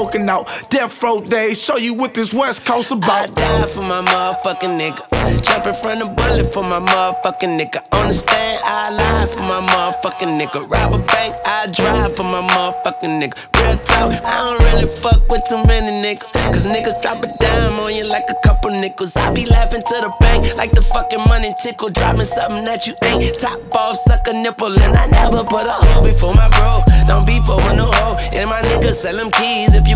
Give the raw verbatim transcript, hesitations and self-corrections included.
smoking out. Death row days, show you what this West Coast about. I die for my motherfucking nigga. Jump in front of bullet for my motherfucking nigga. On the stand, I lie for my motherfucking nigga. Rob a bank, I drive for my motherfucking nigga. Real talk, I don't really fuck with too many niggas, cause niggas drop a dime on you like a couple nickels. I be laughing to the bank like the fucking money tickle. Dropping something that you ain't. Top off, suck a nipple. And I never put a hoe before my bro. Don't be for no hoe. And my niggas sell them keys if you